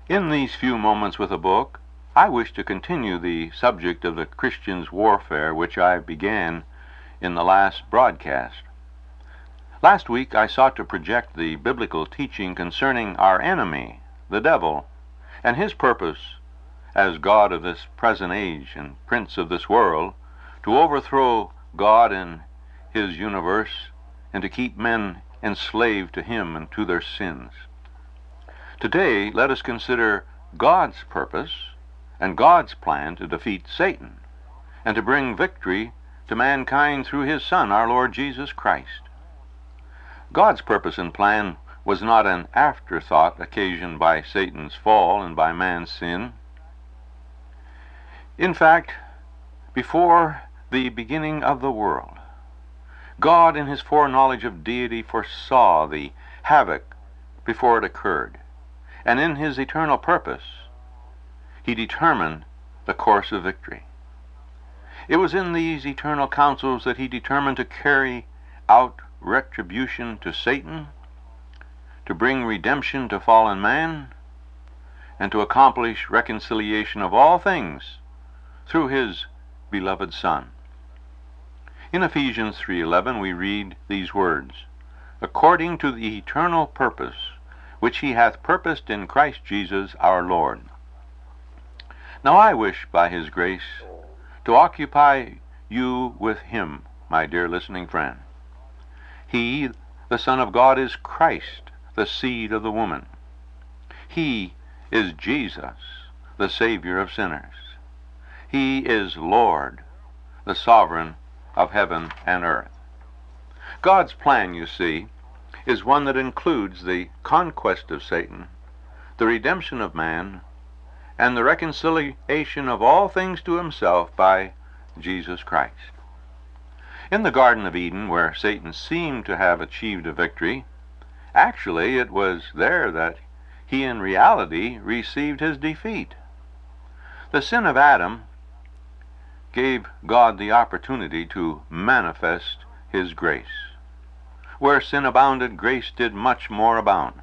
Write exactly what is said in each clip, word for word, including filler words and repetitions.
In these few moments with a book, I wish to continue the subject of the Christian's warfare which I began in the last broadcast. Last week I sought to project the biblical teaching concerning our enemy, the devil, and his purpose as God of this present age and prince of this world, to overthrow God and his universe and to keep men enslaved to him and to their sins. Today, let us consider God's purpose and God's plan to defeat Satan and to bring victory to mankind through his Son, our Lord Jesus Christ. God's purpose and plan was not an afterthought occasioned by Satan's fall and by man's sin. In fact, before the beginning of the world, God in his foreknowledge of deity foresaw the havoc before it occurred, and in his eternal purpose he determined the course of victory. It was in these eternal counsels that he determined to carry out retribution to Satan, to bring redemption to fallen man, and to accomplish reconciliation of all things through his beloved Son. In Ephesians three eleven we read these words, "According to the eternal purpose which he hath purposed in Christ Jesus our Lord." Now I wish by his grace to occupy you with him, my dear listening friend. He, the Son of God, is Christ, the seed of the woman. He is Jesus, the Savior of sinners. He is Lord, the sovereign of heaven and earth. God's plan, you see, is one that includes the conquest of Satan, the redemption of man, and the reconciliation of all things to himself by Jesus Christ. In the Garden of Eden, where Satan seemed to have achieved a victory, actually it was there that he in reality received his defeat. The sin of Adam gave God the opportunity to manifest his grace. Where sin abounded, grace did much more abound.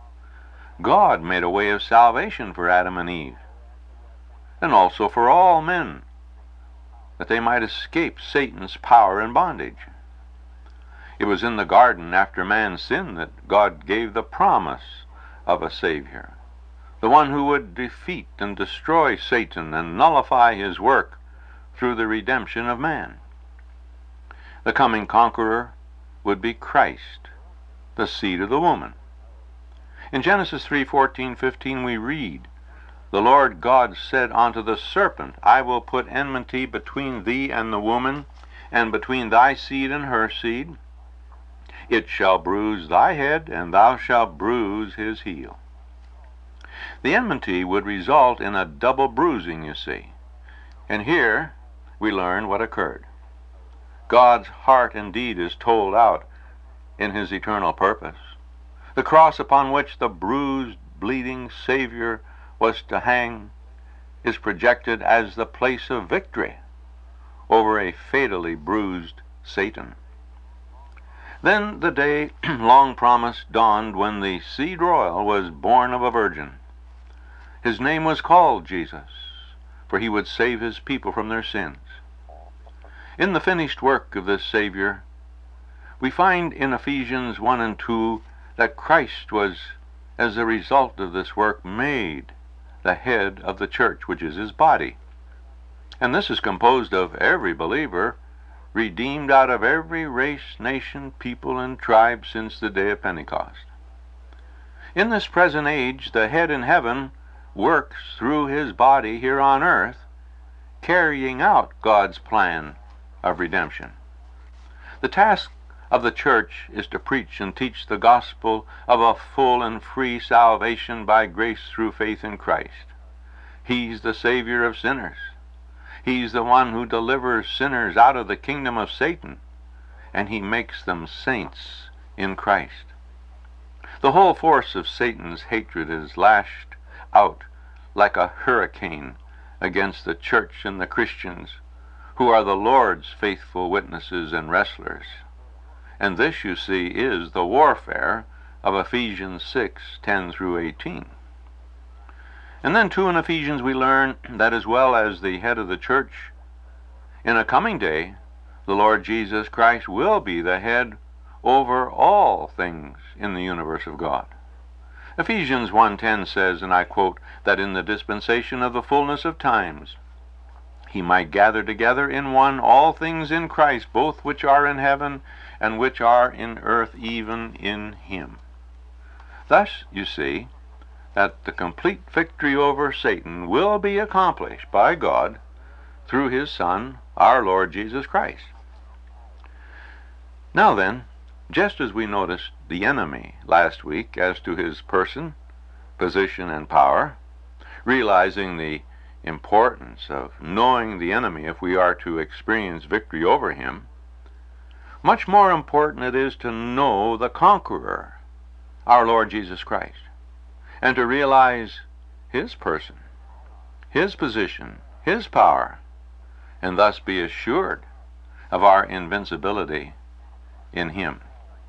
God made a way of salvation for Adam and Eve, and also for all men, that they might escape Satan's power and bondage. It was in the garden after man sinned that God gave the promise of a Savior, the one who would defeat and destroy Satan and nullify his work through the redemption of man. The coming conqueror would be Christ, the seed of the woman. In Genesis three fourteen fifteen we read, "The Lord God said unto the serpent, I will put enmity between thee and the woman, and between thy seed and her seed. It shall bruise thy head, and thou shalt bruise his heel." The enmity would result in a double bruising, you see. And here we learn what occurred. God's heart indeed is told out in his eternal purpose. The cross upon which the bruised, bleeding Savior was to hang is projected as the place of victory over a fatally bruised Satan. Then the day long promised dawned when the seed royal was born of a virgin. His name was called Jesus, for he would save his people from their sins. In the finished work of this Savior, we find in Ephesians one and two that Christ was, as a result of this work, made the head of the church, which is his body. And this is composed of every believer, redeemed out of every race, nation, people, and tribe since the day of Pentecost. In this present age, the head in heaven works through his body here on earth, carrying out God's plan of redemption. The task of the church is to preach and teach the gospel of a full and free salvation by grace through faith in Christ. He's the Savior of sinners. He's the one who delivers sinners out of the kingdom of Satan, and he makes them saints in Christ. The whole force of Satan's hatred is lashed out like a hurricane against the church and the Christians, who are the Lord's faithful witnesses and wrestlers. And this, you see, is the warfare of Ephesians six ten through eighteen. And then too in Ephesians we learn that as well as the head of the church, in a coming day, the Lord Jesus Christ will be the head over all things in the universe of God. Ephesians one ten says, and I quote, that in the dispensation of the fullness of times he might gather together in one all things in Christ, both which are in heaven and which are in earth, even in him. Thus, you see, that the complete victory over Satan will be accomplished by God through his Son, our Lord Jesus Christ. Now then, just as we noticed the enemy last week as to his person, position, and power, realizing the importance of knowing the enemy if we are to experience victory over him, much more important it is to know the conqueror, our Lord Jesus Christ, and to realize his person, his position, his power, and thus be assured of our invincibility in him.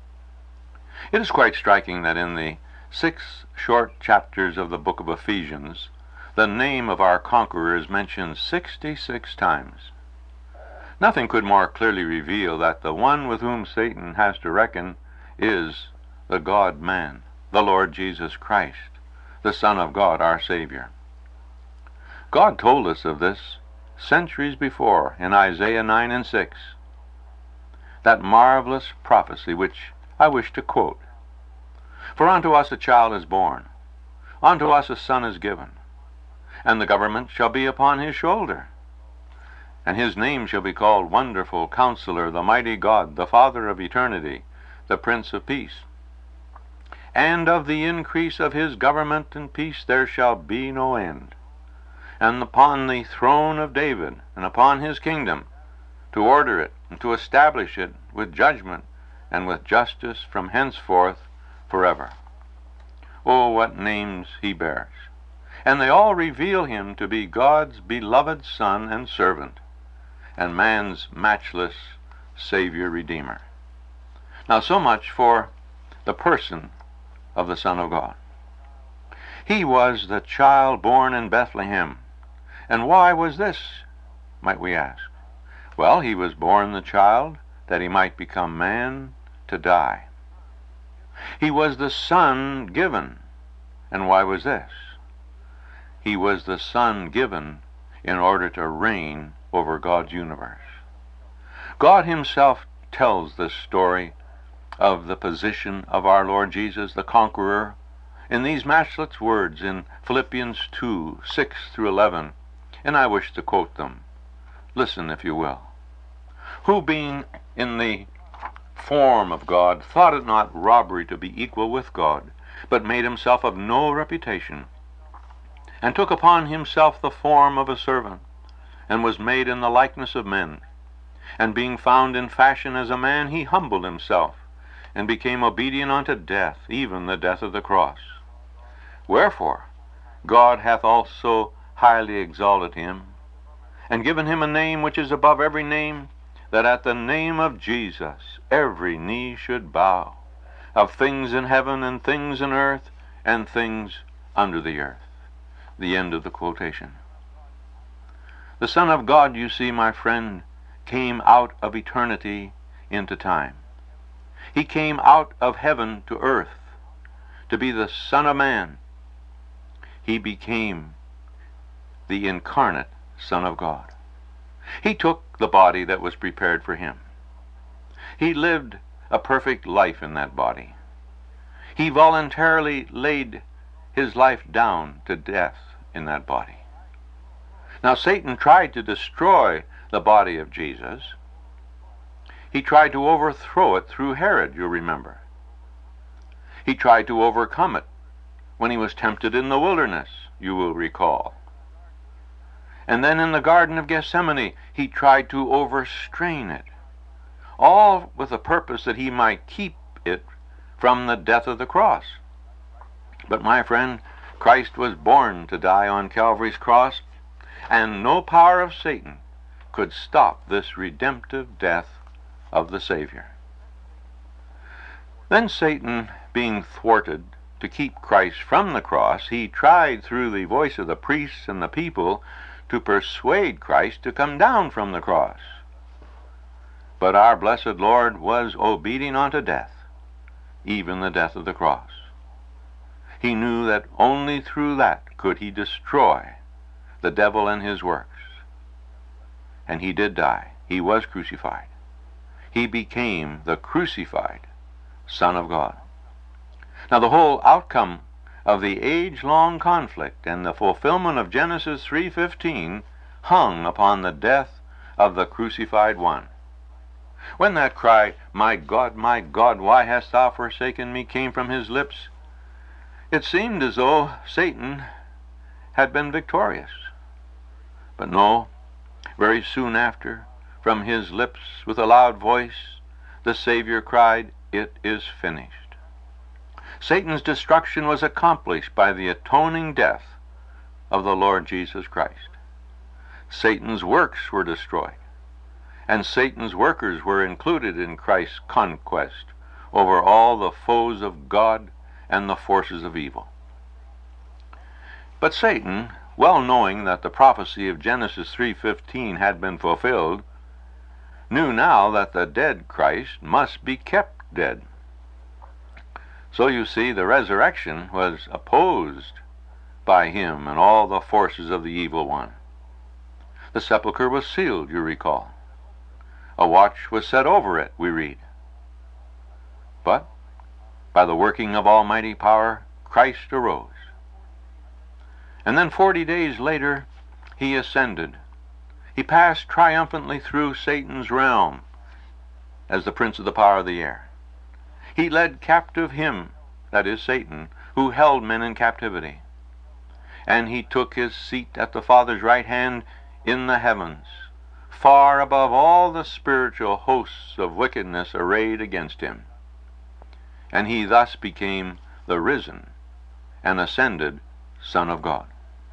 It is quite striking that in the six short chapters of the book of Ephesians, the name of our conqueror is mentioned sixty-six times. Nothing could more clearly reveal that the one with whom Satan has to reckon is the God-man, the Lord Jesus Christ, the Son of God, our Savior. God told us of this centuries before in Isaiah nine and six, that marvelous prophecy which I wish to quote. For unto us a child is born, unto us a son is given, and the government shall be upon his shoulder. And his name shall be called Wonderful Counselor, the Mighty God, the Father of Eternity, the Prince of Peace. And of the increase of his government and peace there shall be no end. And upon the throne of David, and upon his kingdom, to order it, and to establish it with judgment and with justice from henceforth forever. Oh, what names he bears! And they all reveal him to be God's beloved Son and servant, and man's matchless Savior Redeemer. Now, so much for the person of the Son of God. He was the child born in Bethlehem. And why was this, might we ask? Well, he was born the child that he might become man to die. He was the Son given. And why was this? He was the Son given in order to reign over God's universe. God himself tells this story of the position of our Lord Jesus, the conqueror, in these matchless words in Philippians two, six through eleven, and I wish to quote them. Listen, if you will. Who, being in the form of God, thought it not robbery to be equal with God, but made himself of no reputation, and took upon himself the form of a servant, and was made in the likeness of men. And being found in fashion as a man, he humbled himself, and became obedient unto death, even the death of the cross. Wherefore God hath also highly exalted him, and given him a name which is above every name, that at the name of Jesus every knee should bow, of things in heaven and things in earth and things under the earth. The end of the quotation. The Son of God, you see, my friend, came out of eternity into time. He came out of heaven to earth to be the Son of Man. He became the incarnate Son of God. He took the body that was prepared for him. He lived a perfect life in that body. He voluntarily laid his life down to death in that body. Now, Satan tried to destroy the body of Jesus. He tried to overthrow it through Herod, you'll remember. He tried to overcome it when he was tempted in the wilderness, you will recall. And then in the Garden of Gethsemane, he tried to overstrain it, all with the purpose that he might keep it from the death of the cross. But my friend, Christ was born to die on Calvary's cross, and no power of Satan could stop this redemptive death of the Savior. Then Satan, being thwarted to keep Christ from the cross, he tried through the voice of the priests and the people to persuade Christ to come down from the cross. But our blessed Lord was obedient unto death, even the death of the cross. He knew that only through that could he destroy the devil and his works. And he did die. He was crucified. He became the crucified Son of God. Now the whole outcome of the age-long conflict and the fulfillment of Genesis three fifteen hung upon the death of the crucified one. When that cry, "My God, my God, why hast thou forsaken me?" came from his lips, it seemed as though Satan had been victorious. But no, very soon after, from his lips with a loud voice, the Savior cried, "It is finished." Satan's destruction was accomplished by the atoning death of the Lord Jesus Christ. Satan's works were destroyed, and Satan's workers were included in Christ's conquest over all the foes of God and the forces of evil. But Satan, well knowing that the prophecy of Genesis three fifteen had been fulfilled, knew now that the dead Christ must be kept dead. So you see, the resurrection was opposed by him and all the forces of the evil one. The sepulchre was sealed, you recall. A watch was set over it, we read. But by the working of almighty power, Christ arose. And then forty days later, he ascended. He passed triumphantly through Satan's realm as the prince of the power of the air. He led captive him, that is Satan, who held men in captivity. And he took his seat at the Father's right hand in the heavens, far above all the spiritual hosts of wickedness arrayed against him. And he thus became the risen and ascended Son of God.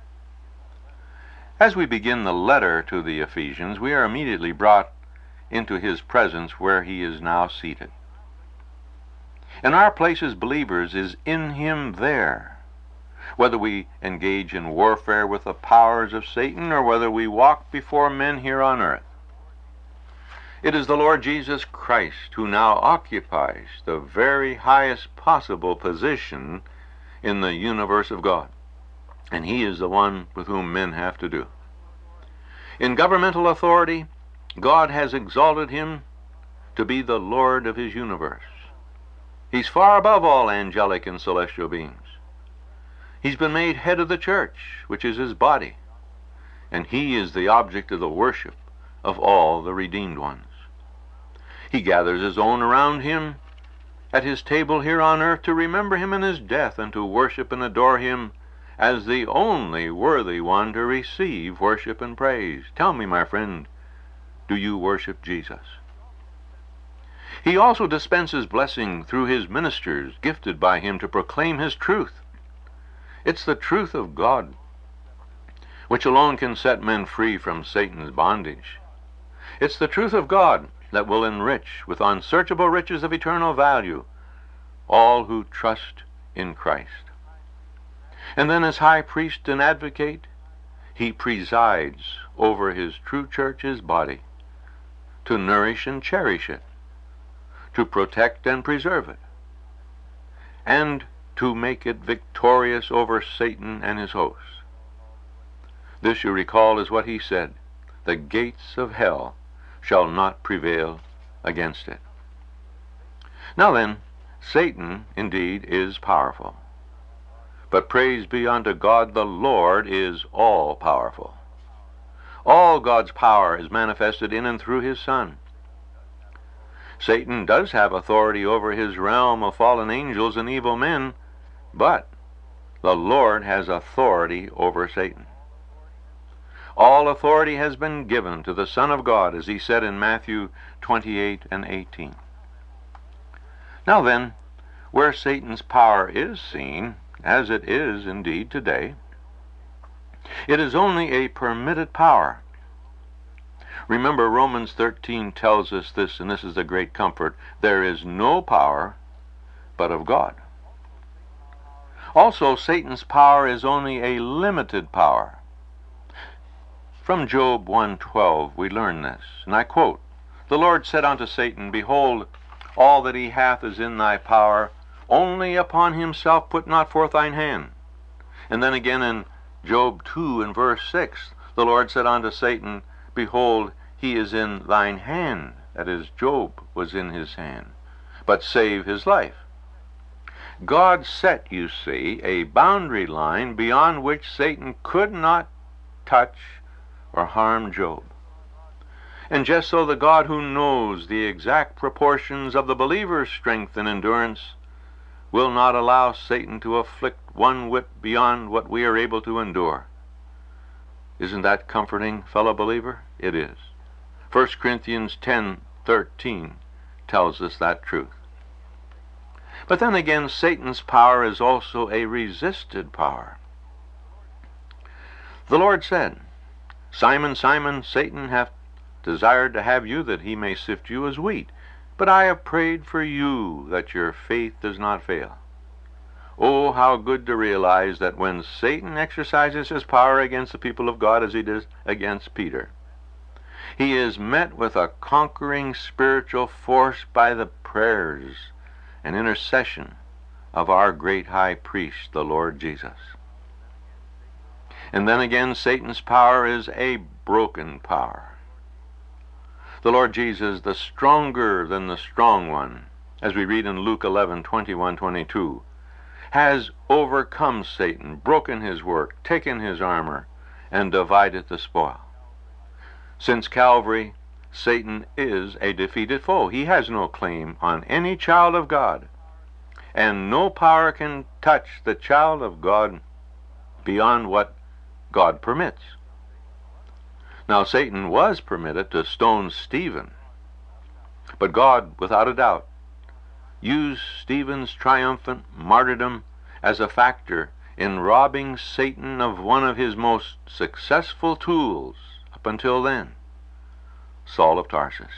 As we begin the letter to the Ephesians, we are immediately brought into his presence where he is now seated. And our place as believers is in him there, whether we engage in warfare with the powers of Satan or whether we walk before men here on earth. It is the Lord Jesus Christ who now occupies the very highest possible position in the universe of God, and he is the one with whom men have to do. In governmental authority, God has exalted him to be the Lord of his universe. He's far above all angelic and celestial beings. He's been made head of the church, which is his body, and he is the object of the worship of all the redeemed ones. He gathers his own around him at his table here on earth to remember him in his death and to worship and adore him as the only worthy one to receive worship and praise. Tell me, my friend, do you worship Jesus? He also dispenses blessing through his ministers, gifted by him to proclaim his truth. It's the truth of God, which alone can set men free from Satan's bondage. It's the truth of God that will enrich with unsearchable riches of eternal value all who trust in Christ. And then as high priest and advocate, he presides over his true church, his body, to nourish and cherish it, to protect and preserve it, and to make it victorious over Satan and his hosts. This, you recall, is what he said: the gates of hell shall not prevail against it. Now then, Satan indeed is powerful, but praise be unto God, the Lord is all-powerful. All God's power is manifested in and through his Son. Satan does have authority over his realm of fallen angels and evil men, but the Lord has authority over Satan. All authority has been given to the Son of God, as he said in Matthew twenty-eight and eighteen. Now then, where Satan's power is seen, as it is indeed today, it is only a permitted power. Remember, Romans thirteen tells us this, and this is a great comfort: there is no power but of God. Also, Satan's power is only a limited power. From Job one twelve we learn this, and I quote, "The Lord said unto Satan, Behold, all that he hath is in thy power, only upon himself put not forth thine hand." And then again in Job two and verse six, the Lord said unto Satan, Behold, he is in thine hand, that is, Job was in his hand, but save his life. God set, you see, a boundary line beyond which Satan could not touch or harm Job. And just so the God who knows the exact proportions of the believer's strength and endurance will not allow Satan to afflict one whit beyond what we are able to endure. Isn't that comforting, fellow believer? It is. First Corinthians ten thirteen tells us that truth. But then again, Satan's power is also a resisted power. The Lord said, Simon, Simon, Satan hath desired to have you, that he may sift you as wheat. But I have prayed for you, that your faith does not fail. Oh, how good to realize that when Satan exercises his power against the people of God as he did against Peter, he is met with a conquering spiritual force by the prayers and intercession of our great high priest, the Lord Jesus. And then again, Satan's power is a broken power. The Lord Jesus, the stronger than the strong one, as we read in Luke eleven twenty-one twenty-two, has overcome Satan, broken his work, taken his armor, and divided the spoil. Since Calvary, Satan is a defeated foe. He has no claim on any child of God, and no power can touch the child of God beyond what God permits. Now, Satan was permitted to stone Stephen, but God, without a doubt, used Stephen's triumphant martyrdom as a factor in robbing Satan of one of his most successful tools up until then, Saul of Tarsus.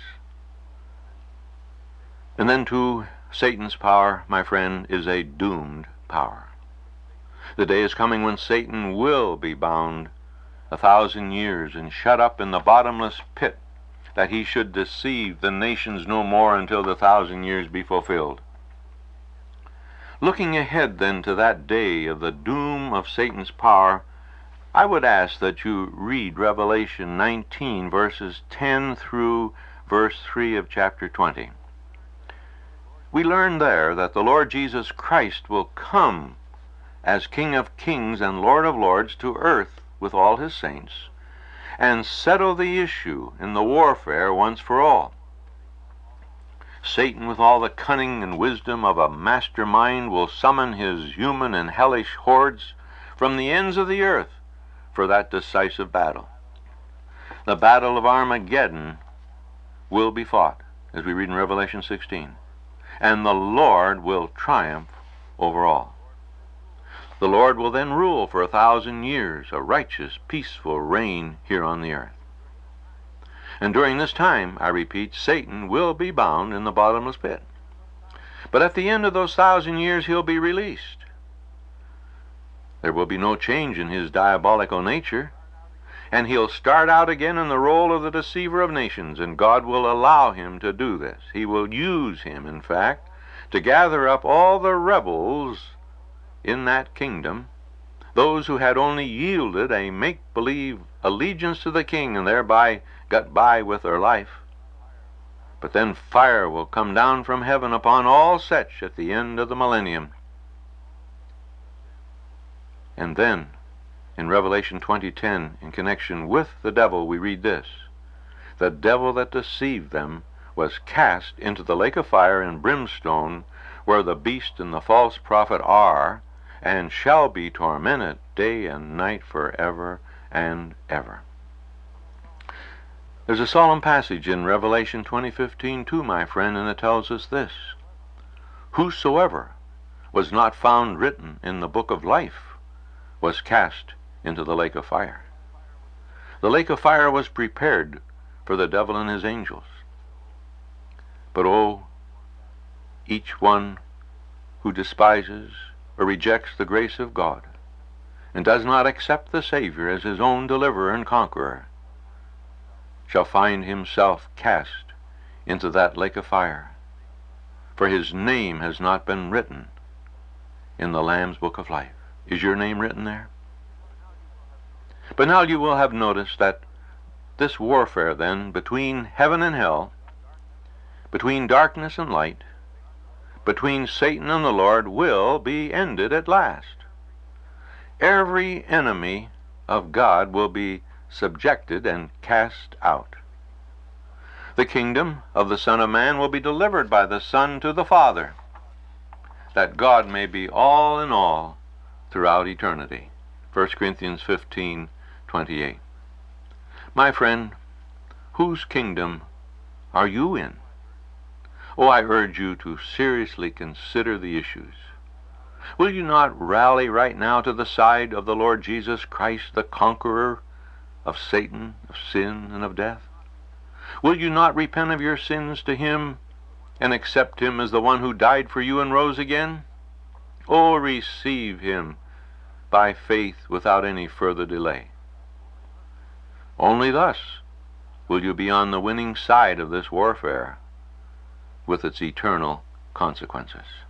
And then, too, Satan's power, my friend, is a doomed power. The day is coming when Satan will be bound a thousand years and shut up in the bottomless pit, that he should deceive the nations no more until the thousand years be fulfilled. Looking ahead then to that day of the doom of Satan's power, I would ask that you read Revelation nineteen, verses ten through verse three of chapter twenty. We learn there that the Lord Jesus Christ will come as King of kings and Lord of lords to earth with all his saints, and settle the issue in the warfare once for all. Satan, with all the cunning and wisdom of a mastermind, will summon his human and hellish hordes from the ends of the earth for that decisive battle. The battle of Armageddon will be fought, as we read in Revelation sixteen, and the Lord will triumph over all. The Lord will then rule for a thousand years, a righteous, peaceful reign here on the earth. And during this time, I repeat, Satan will be bound in the bottomless pit. But at the end of those thousand years, he'll be released. There will be no change in his diabolical nature, and he'll start out again in the role of the deceiver of nations, and God will allow him to do this. He will use him, in fact, to gather up all the rebels in that kingdom, those who had only yielded a make-believe allegiance to the king and thereby got by with their life. But then fire will come down from heaven upon all such at the end of the millennium. And then, in Revelation twenty ten, in connection with the devil, we read this: the devil that deceived them was cast into the lake of fire and brimstone, where the beast and the false prophet are, and shall be tormented day and night forever and ever. There's a solemn passage in Revelation twenty fifteen too, my friend, and it tells us this: whosoever was not found written in the book of life was cast into the lake of fire. The lake of fire was prepared for the devil and his angels. But oh, each one who despises, or rejects the grace of God, and does not accept the Savior as his own deliverer and conqueror, shall find himself cast into that lake of fire, for his name has not been written in the Lamb's book of life. Is your name written there? But now you will have noticed that this warfare then between heaven and hell, between darkness and light, between Satan and the Lord, will be ended at last. Every enemy of God will be subjected and cast out. The kingdom of the Son of Man will be delivered by the Son to the Father, that God may be all in all throughout eternity. First Corinthians fifteen twenty-eight. My friend, whose kingdom are you in? Oh, I urge you to seriously consider the issues. Will you not rally right now to the side of the Lord Jesus Christ, the conqueror of Satan, of sin, and of death? Will you not repent of your sins to him and accept him as the one who died for you and rose again? Oh, receive him by faith without any further delay. Only thus will you be on the winning side of this warfare with its eternal consequences.